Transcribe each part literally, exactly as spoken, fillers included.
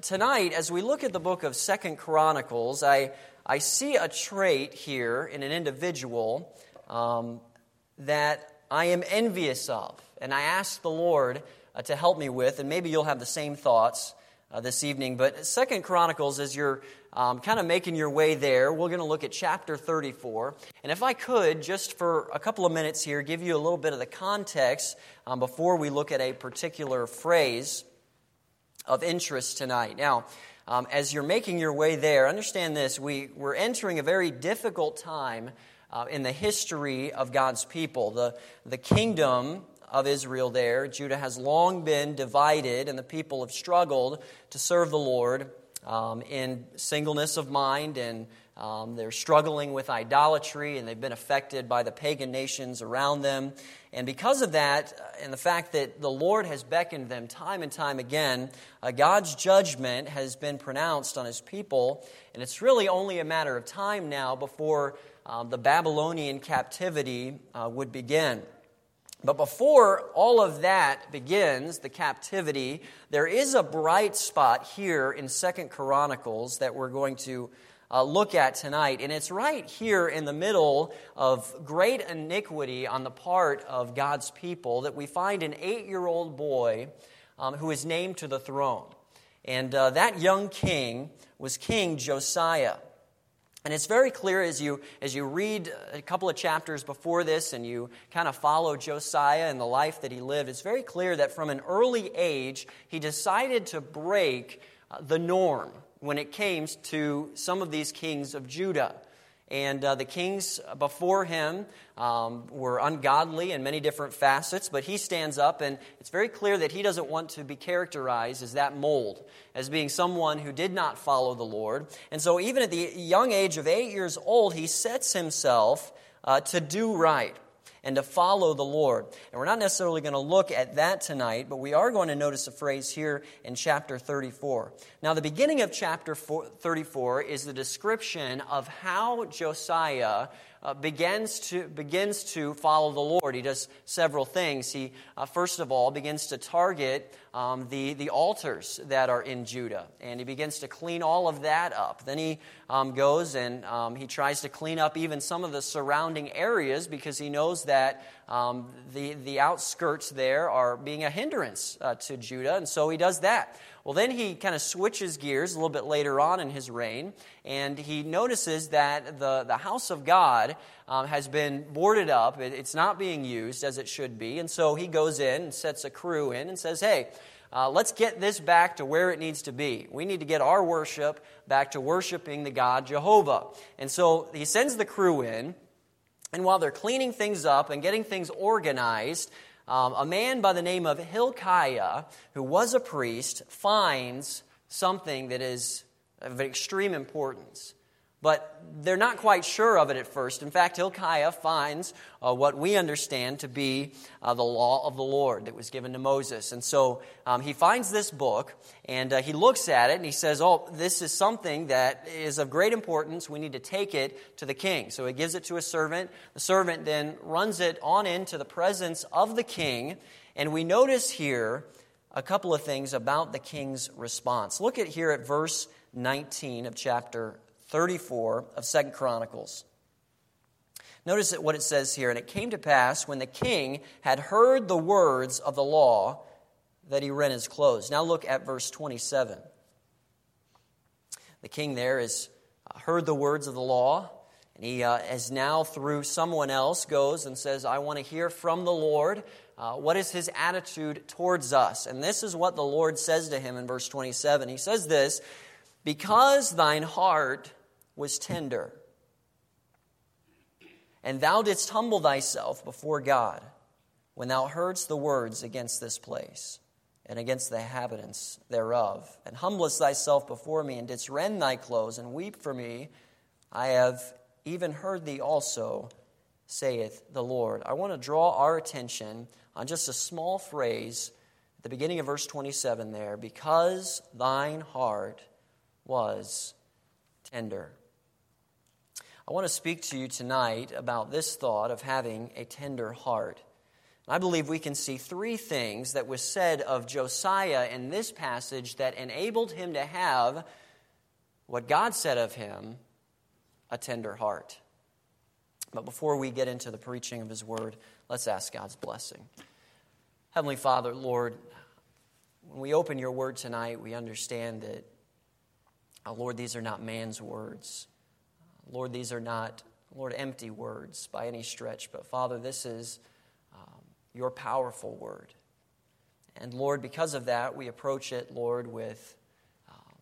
tonight, as we look at the book of Second Chronicles, I, I see a trait here in an individual um, that I am envious of. And I ask the Lord uh, to help me with, and maybe you'll have the same thoughts uh, this evening. But Second Chronicles, as you're um, kind of making your way there, we're going to look at chapter thirty-four. And if I could, just for a couple of minutes here, give you a little bit of the context um, before we look at a particular phrase of interest tonight. Now, um, as you're making your way there, understand this, we, we're entering a very difficult time uh, in the history of God's people. The, the kingdom of Israel there, Judah, has long been divided, and the people have struggled to serve the Lord um, in singleness of mind, and um, they're struggling with idolatry, and they've been affected by the pagan nations around them. And because of that, and the fact that the Lord has beckoned them time and time again, uh, God's judgment has been pronounced on His people, and it's really only a matter of time now before uh, the Babylonian captivity uh, would begin. But before all of that begins, the captivity, there is a bright spot here in Second Chronicles that we're going to Uh, look at tonight, and it's right here in the middle of great iniquity on the part of God's people that we find an eight-year-old boy um, who is named to the throne. And uh, that young king was King Josiah. And it's very clear as you as you read a couple of chapters before this and you kind of follow Josiah and the life that he lived, it's very clear that from an early age he decided to break uh, the norm when it came to some of these kings of Judah. And uh, the kings before him um, were ungodly in many different facets, but he stands up, and it's very clear that he doesn't want to be characterized as that mold, as being someone who did not follow the Lord. And so even at the young age of eight years old, he sets himself uh, to do right and to follow the Lord. And we're not necessarily going to look at that tonight, but we are going to notice a phrase here in chapter thirty-four. Now, the beginning of chapter thirty-four is the description of how Josiah uh, begins to begins to follow the Lord. He does several things. He, uh, first of all, begins to target um, the, the altars that are in Judah, and he begins to clean all of that up. Then he um, goes and um, he tries to clean up even some of the surrounding areas because he knows that um, the, the outskirts there are being a hindrance uh, to Judah, and so he does that. Well, then he kind of switches gears a little bit later on in his reign, and he notices that the, the house of God um, has been boarded up. It, it's not being used as it should be, and so he goes in and sets a crew in and says, hey, uh, let's get this back to where it needs to be. We need to get our worship back to worshiping the God Jehovah. And so he sends the crew in, and while they're cleaning things up and getting things organized, Um, a man by the name of Hilkiah, who was a priest, finds something that is of extreme importance. But they're not quite sure of it at first. In fact, Hilkiah finds uh, what we understand to be uh, the law of the Lord that was given to Moses. And so um, he finds this book, and uh, he looks at it, and he says, oh, this is something that is of great importance. We need to take it to the king. So he gives it to a servant. The servant then runs it on into the presence of the king. And we notice here a couple of things about the king's response. Look at here at verse nineteen of chapter thirty-four of Second Chronicles. Notice what it says here. And it came to pass, when the king had heard the words of the law, that he rent his clothes. Now look at verse twenty-seven. The king there has heard the words of the law, and he uh, has now, through someone else, goes and says, I want to hear from the Lord. Uh, what is his attitude towards us? And this is what the Lord says to him in verse twenty-seven. He says this, because thine heart was tender, and thou didst humble thyself before God, when thou heardst the words against this place, and against the inhabitants thereof, and humblest thyself before me, and didst rend thy clothes, and weep for me, I have even heard thee also, saith the Lord. I want to draw our attention on just a small phrase at the beginning of verse twenty-seven there, because thine heart was tender. I want to speak to you tonight about this thought of having a tender heart. I believe we can see three things that was said of Josiah in this passage that enabled him to have what God said of him, a tender heart. But before we get into the preaching of His Word, let's ask God's blessing. Heavenly Father, Lord, when we open Your Word tonight, we understand that, oh Lord, these are not man's words. Lord, these are not, Lord, empty words by any stretch. But Father, this is um, Your powerful Word. And Lord, because of that, we approach it, Lord, with, um,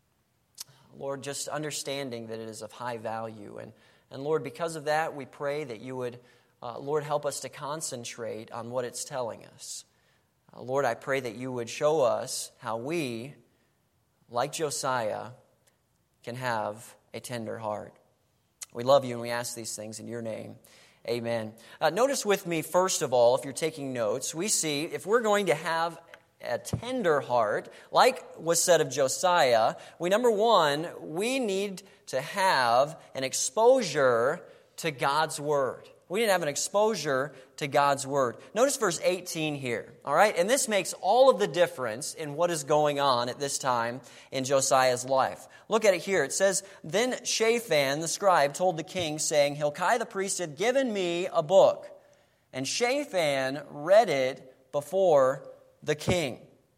Lord, just understanding that it is of high value. And, and Lord, because of that, we pray that You would, uh, Lord, help us to concentrate on what it's telling us. Uh, Lord, I pray that You would show us how we, like Josiah, can have a tender heart. We love You and we ask these things in Your name. Amen. Uh, notice with me, first of all, if you're taking notes, we see if we're going to have a tender heart, like was said of Josiah, we, number one, we need to have an exposure to God's Word. We need to have an exposure to God's Word. Notice verse eighteen here, all right? And this makes all of the difference in what is going on at this time in Josiah's life. Look at it here. It says, "Then Shaphan the scribe told the king, saying, Hilkiah the priest had given me a book. And Shaphan read it before the king."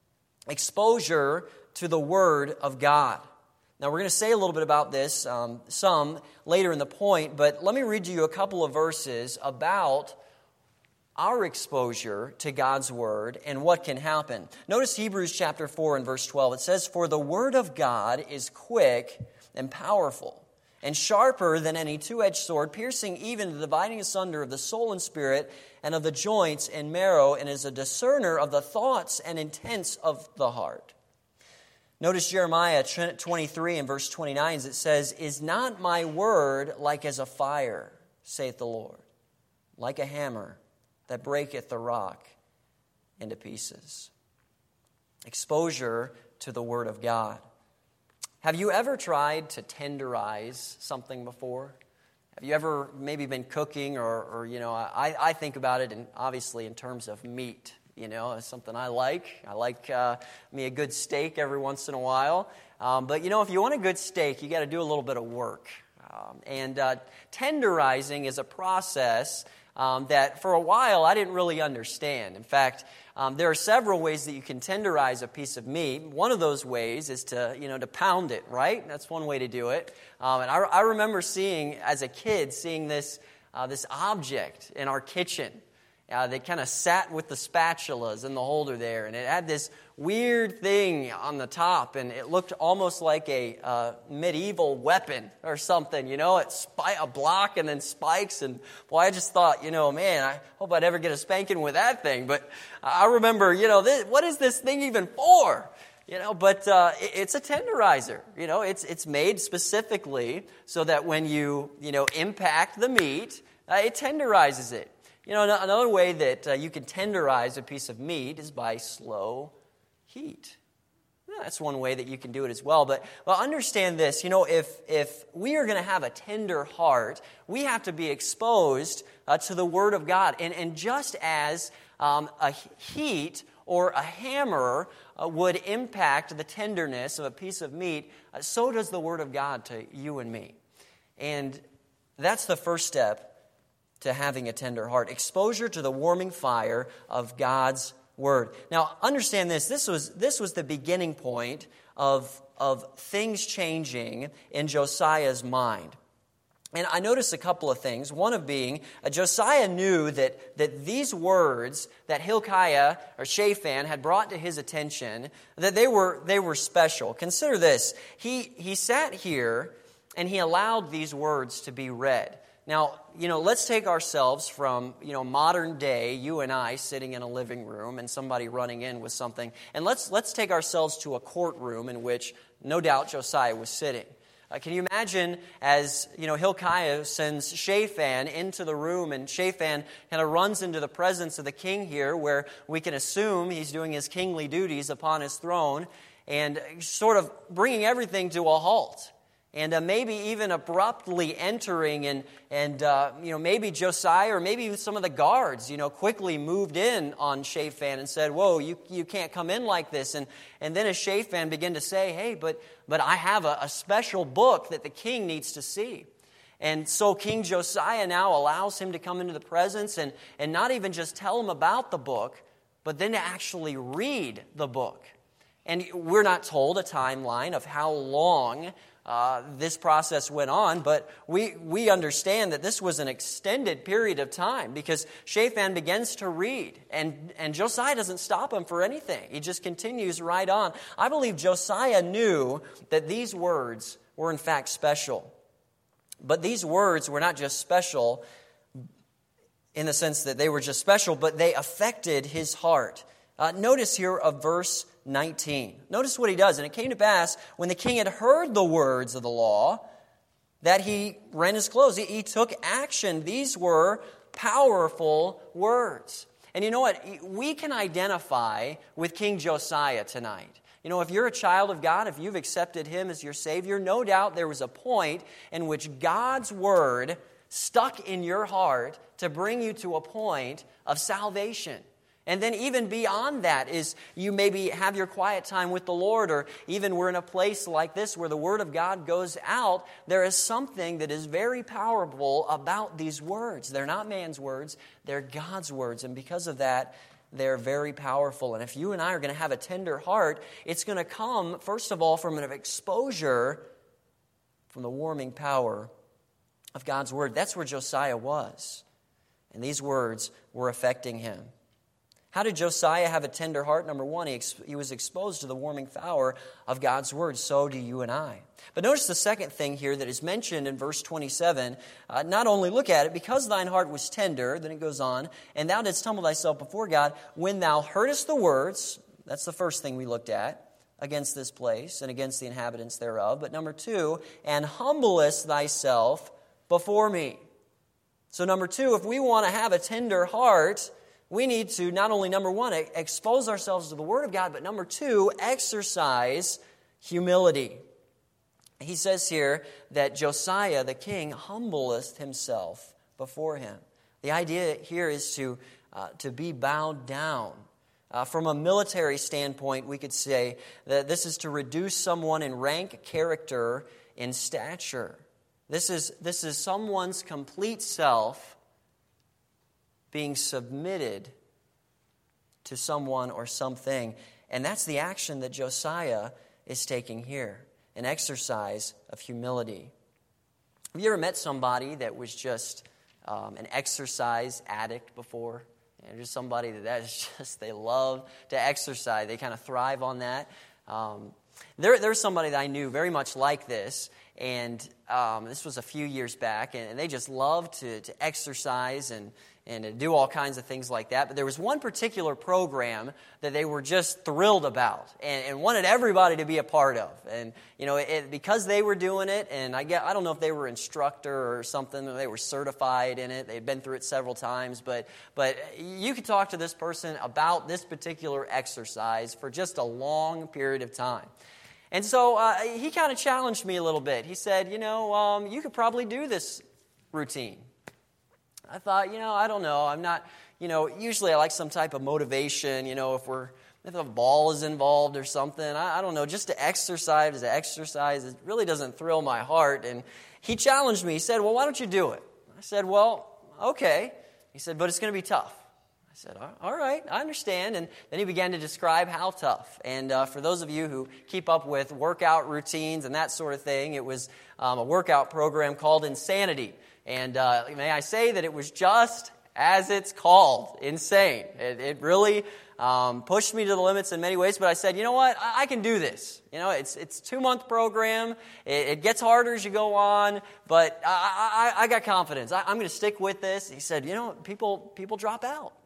Exposure to the Word of God. Now, we're going to say a little bit about this, um, some, later in the point, but let me read you a couple of verses about our exposure to God's Word and what can happen. Notice Hebrews chapter four and verse twelve. It says, "For the Word of God is quick and powerful, and sharper than any two-edged sword, piercing even to the dividing asunder of the soul and spirit, and of the joints and marrow, and is a discerner of the thoughts and intents of the heart." Notice Jeremiah twenty-three and verse twenty-nine, as it says, "Is not my word like as a fire, saith the Lord, like a hammer that breaketh the rock into pieces?" Exposure to the Word of God. Have you ever tried to tenderize something before? Have you ever maybe been cooking or, or you know, I, I think about it in, obviously in terms of meat. You know, it's something I like. I like uh, me a good steak every once in a while. Um, but, you know, if you want a good steak, you got to do a little bit of work. Um, and uh, tenderizing is a process um, that for a while I didn't really understand. In fact, um, there are several ways that you can tenderize a piece of meat. One of those ways is to, you know, to pound it, right? That's one way to do it. Um, and I, I remember seeing, as a kid, seeing this uh, this object in our kitchen. Uh, they kind of sat with the spatulas in the holder there, and it had this weird thing on the top, and it looked almost like a uh, medieval weapon or something, you know, it's spi- a block and then spikes, and boy, I just thought, you know, man, I hope I'd ever get a spanking with that thing, but I remember, you know, this, what is this thing even for? You know, but uh, it, it's a tenderizer, you know, it's it's made specifically so that when you, you know, impact the meat, uh, it tenderizes it. You know, another way that uh, you can tenderize a piece of meat is by slow heat. Yeah, that's one way that you can do it as well. But well, understand this, you know, if if we are going to have a tender heart, we have to be exposed uh, to the Word of God. And, and just as um, a heat or a hammer uh, would impact the tenderness of a piece of meat, uh, so does the Word of God to you and me. And that's the first step to having a tender heart. Exposure to the warming fire of God's Word. Now, understand this. This was this was the beginning point of, of things changing in Josiah's mind. And I noticed a couple of things. One of being, uh, Josiah knew that, that these words that Hilkiah or Shaphan had brought to his attention, that they were they were special. Consider this. He he sat here and he allowed these words to be read. Now, you know, let's take ourselves from, you know, modern day, you and I sitting in a living room and somebody running in with something. And let's let's take ourselves to a courtroom in which, no doubt, Josiah was sitting. Uh, can you imagine as, you know, Hilkiah sends Shaphan into the room, and Shaphan kind of runs into the presence of the king here, where we can assume he's doing his kingly duties upon his throne, and sort of bringing everything to a halt. and uh, maybe even abruptly entering, and and uh, you know maybe Josiah or maybe even some of the guards you know quickly moved in on Shaphan and said, "Whoa, you you can't come in like this." And and then as Shaphan began to say, "Hey, but but I have a, a special book that the king needs to see." And so King Josiah now allows him to come into the presence and and not even just tell him about the book, but then to actually read the book. And we're not told a timeline of how long Uh, this process went on, but we we understand that this was an extended period of time because Shaphan begins to read, and, and Josiah doesn't stop him for anything. He just continues right on. I believe Josiah knew that these words were in fact special. But these words were not just special in the sense that they were just special, but they affected his heart. Uh, notice here of verse nineteen. Notice what he does. And it came to pass, when the king had heard the words of the law, that he rent his clothes. He, he took action. These were powerful words. And you know what? We can identify with King Josiah tonight. You know, if you're a child of God, if you've accepted him as your Savior, no doubt there was a point in which God's word stuck in your heart to bring you to a point of salvation. And then even beyond that is you maybe have your quiet time with the Lord, or even we're in a place like this where the Word of God goes out. There is something that is very powerful about these words. They're not man's words, they're God's words. And because of that, they're very powerful. And if you and I are going to have a tender heart, it's going to come, first of all, from an exposure from the warming power of God's Word. That's where Josiah was. And these words were affecting him. How did Josiah have a tender heart? Number one, he, ex- he was exposed to the warming power of God's word. So do you and I. But notice the second thing here that is mentioned in verse twenty-seven. Uh, not only look at it, because thine heart was tender, then it goes on, and thou didst humble thyself before God, when thou heardest the words, that's the first thing we looked at, against this place and against the inhabitants thereof. But number two, and humblest thyself before me. So number two, if we want to have a tender heart, we need to not only, number one, expose ourselves to the Word of God, but number two, exercise humility. He says here that Josiah, the king, humbleth himself before him. The idea here is to, uh, to be bowed down. Uh, from a military standpoint, we could say that this is to reduce someone in rank, character, in stature. This is, this is someone's complete self being submitted to someone or something. And that's the action that Josiah is taking here, an exercise of humility. Have you ever met somebody that was just um, an exercise addict before? You know, just somebody that, that is just, they love to exercise. They kind of thrive on that. Um, there, there's somebody that I knew very much like this, and um, this was a few years back, and, and they just loved to, to exercise and and to do all kinds of things like that. But there was one particular program that they were just thrilled about and, and wanted everybody to be a part of. And, you know, it, because they were doing it, and I get, I don't know if they were instructor or something, or they were certified in it. They'd been through it several times. But, but you could talk to this person about this particular exercise for just a long period of time. And so uh, he kind of challenged me a little bit. He said, you know, um, you could probably do this routine. I thought, you know, I don't know. I'm not, you know, usually I like some type of motivation, you know, if we're, if a ball is involved or something. I, I don't know, just to exercise, to exercise, it really doesn't thrill my heart. And he challenged me. He said, well, why don't you do it? I said, well, okay. He said, but it's going to be tough. I said, all right, I understand. And then he began to describe how tough. And uh, for those of you who keep up with workout routines and that sort of thing, it was um, a workout program called Insanity. And uh, may I say that it was just as it's called, insane. It, it really um, pushed me to the limits in many ways. But I said, you know what? I, I can do this. You know, it's it's a two-month program. It, it gets harder as you go on. But I, I, I got confidence. I, I'm going to stick with this. He said, you know, people people drop out.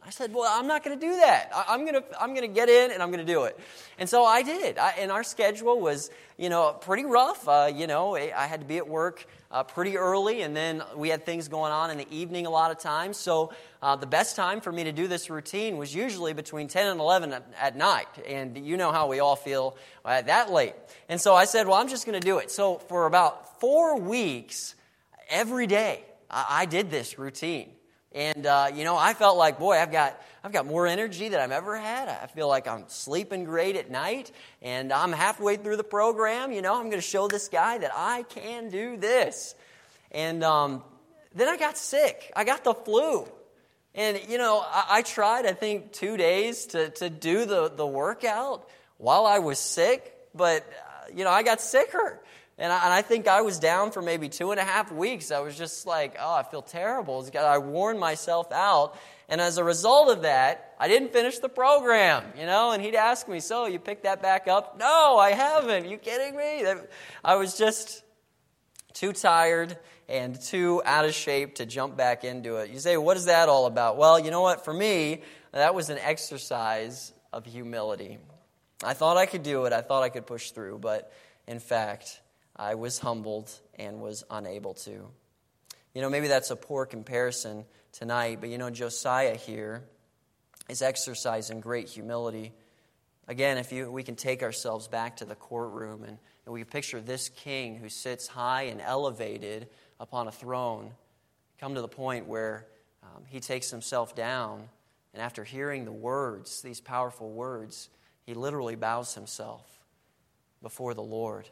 I said, well, I'm not going to do that. I, I'm going to I'm going to get in and I'm going to do it. And so I did. I, and our schedule was, you know, pretty rough. Uh, you know, I had to be at work uh, pretty early, and then we had things going on in the evening a lot of times. So uh, the best time for me to do this routine was usually between ten and eleven at, at night. And you know how we all feel uh, that late. And so I said, well, I'm just going to do it. So for about four weeks, every day, I, I did this routine. And, uh, you know, I felt like, boy, I've got I've got more energy than I've ever had. I feel like I'm sleeping great at night. And I'm halfway through the program. You know, I'm going to show this guy that I can do this. And um, then I got sick. I got the flu. And, you know, I, I tried, I think, two days to, to do the, the workout while I was sick. But, uh, you know, I got sicker. And I, and I think I was down for maybe two and a half weeks. I was just like, oh, I feel terrible. I worn myself out. And as a result of that, I didn't finish the program, you know. And he'd ask me, so you picked that back up? No, I haven't. Are you kidding me? I was just too tired and too out of shape to jump back into it. You say, what is that all about? Well, you know what? For me, that was an exercise of humility. I thought I could do it. I thought I could push through. But in fact, I was humbled and was unable to. You know, maybe that's a poor comparison tonight, but you know, Josiah here is exercising great humility. Again, if you we can take ourselves back to the courtroom and, and we picture this king who sits high and elevated upon a throne, come to the point where um, he takes himself down, and after hearing the words, these powerful words, he literally bows himself before the Lord.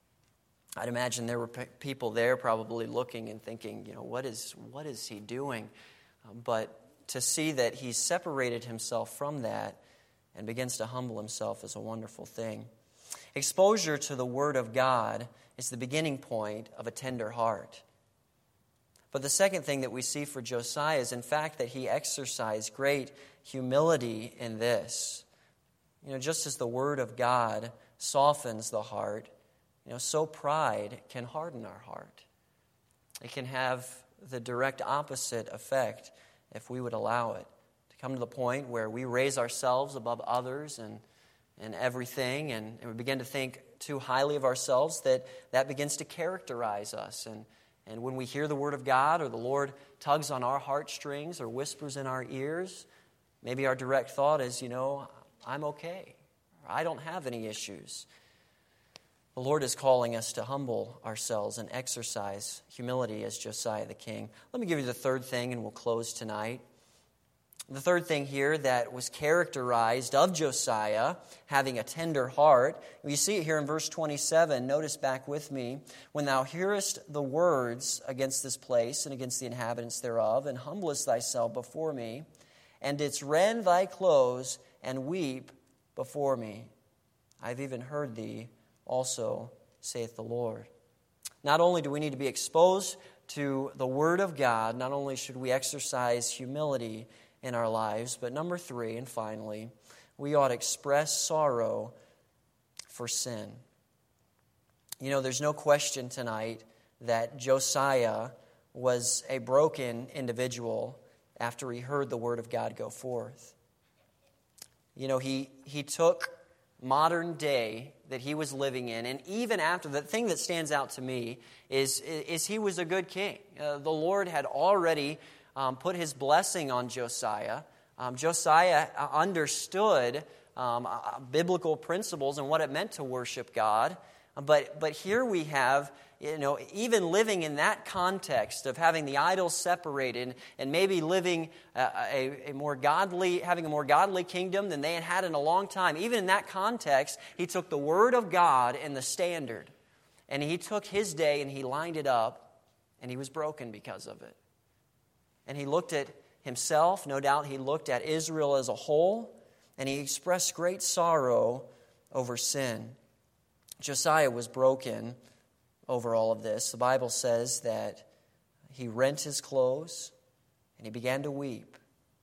I'd imagine there were pe- people there probably looking and thinking, you know, what is what is he doing? Um, but to see that he's separated himself from that and begins to humble himself is a wonderful thing. Exposure to the Word of God is the beginning point of a tender heart. But the second thing that we see for Josiah is, in fact, that he exercised great humility in this. You know, just as the Word of God softens the heart, you know, so pride can harden our heart. It can have the direct opposite effect if we would allow it to come to the point where we raise ourselves above others and, and everything, and, and we begin to think too highly of ourselves, that that begins to characterize us. And, and when we hear the Word of God, or the Lord tugs on our heartstrings or whispers in our ears, maybe our direct thought is, you know, I'm okay. Or I don't have any issues. The Lord is calling us to humble ourselves and exercise humility as Josiah the king. Let me give you the third thing, and we'll close tonight. The third thing here that was characterized of Josiah having a tender heart. You see it here in verse twenty-seven. Notice back with me. When thou hearest the words against this place and against the inhabitants thereof, and humblest thyself before me, and didst rend thy clothes and weep before me, I've even heard thee also, saith the Lord. Not only do we need to be exposed to the Word of God, not only should we exercise humility in our lives, but number three, and finally, we ought to express sorrow for sin. You know, there's no question tonight that Josiah was a broken individual after he heard the Word of God go forth. You know, he, he took modern day that he was living in, and even after, the thing that stands out to me is, is he was a good king. Uh, the Lord had already um, put his blessing on Josiah. Um, Josiah understood um, uh, biblical principles and what it meant to worship God. But but here we have, you know, even living in that context of having the idols separated and maybe living a, a, a more godly, having a more godly kingdom than they had had in a long time. Even in that context, he took the Word of God and the standard, and he took his day and he lined it up, and he was broken because of it. And he looked at himself, no doubt he looked at Israel as a whole, and he expressed great sorrow over sin. Josiah was broken over all of this. The Bible says that he rent his clothes and he began to weep.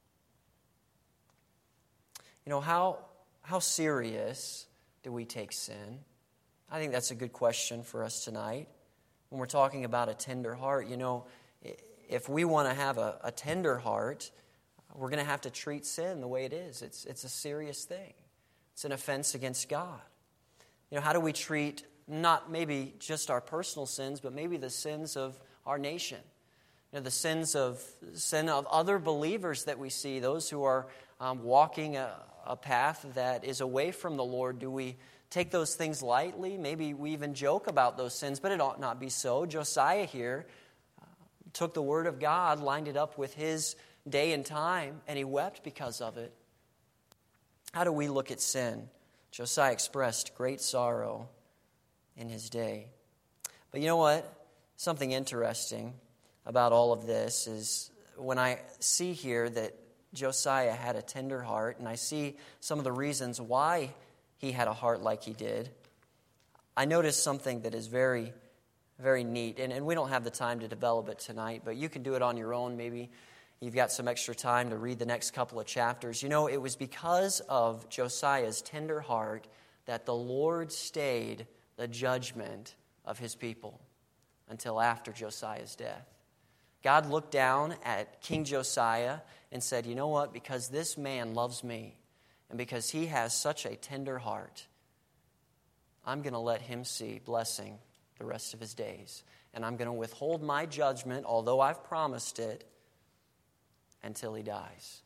You know, how, how serious do we take sin? I think that's a good question for us tonight. When we're talking about a tender heart, you know, if we want to have a, a tender heart, we're going to have to treat sin the way it is. It's, it's a serious thing. It's an offense against God. You know, how do we treat not maybe just our personal sins, but maybe the sins of our nation? You know, the sins of sin of other believers that we see, those who are um, walking a, a path that is away from the Lord. Do we take those things lightly? Maybe we even joke about those sins, but it ought not be so. Josiah here uh, took the word of God, lined it up with his day and time, and he wept because of it. How do we look at sin? Josiah expressed great sorrow in his day. But you know what? Something interesting about all of this is when I see here that Josiah had a tender heart, and I see some of the reasons why he had a heart like he did, I notice something that is very, very neat. And, and we don't have the time to develop it tonight, but you can do it on your own. Maybe you've got some extra time to read the next couple of chapters. You know, it was because of Josiah's tender heart that the Lord stayed the judgment of his people until after Josiah's death. God looked down at King Josiah and said, you know what, because this man loves me and because he has such a tender heart, I'm going to let him see blessing the rest of his days. And I'm going to withhold my judgment, although I've promised it, until he dies.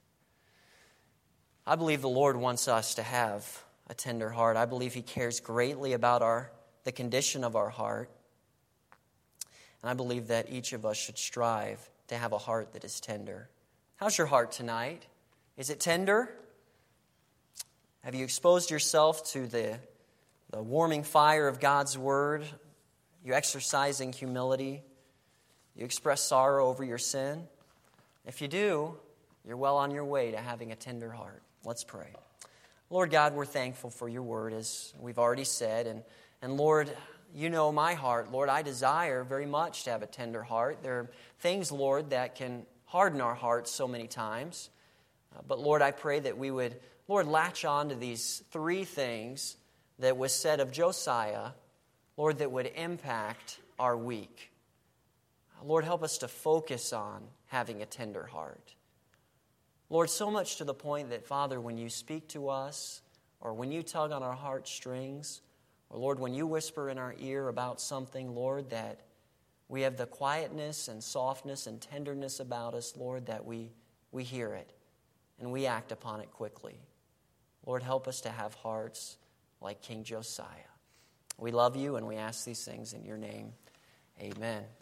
I believe the Lord wants us to have a tender heart. I believe he cares greatly about our the condition of our heart. And I believe that each of us should strive to have a heart that is tender. How's your heart tonight? Is it tender? Have you exposed yourself to the, the warming fire of God's word? You exercising humility? You express sorrow over your sin? If you do, you're well on your way to having a tender heart. Let's pray. Lord God, we're thankful for your word, as we've already said. And, and Lord, you know my heart. Lord, I desire very much to have a tender heart. There are things, Lord, that can harden our hearts so many times. Uh, but Lord, I pray that we would, Lord, latch on to these three things that was said of Josiah, Lord, that would impact our week. Lord, help us to focus on having a tender heart. Lord, so much to the point that, Father, when you speak to us, or when you tug on our heartstrings, or Lord, when you whisper in our ear about something, Lord, that we have the quietness and softness and tenderness about us, Lord, that we, we hear it and we act upon it quickly. Lord, help us to have hearts like King Josiah. We love you and we ask these things in your name. Amen.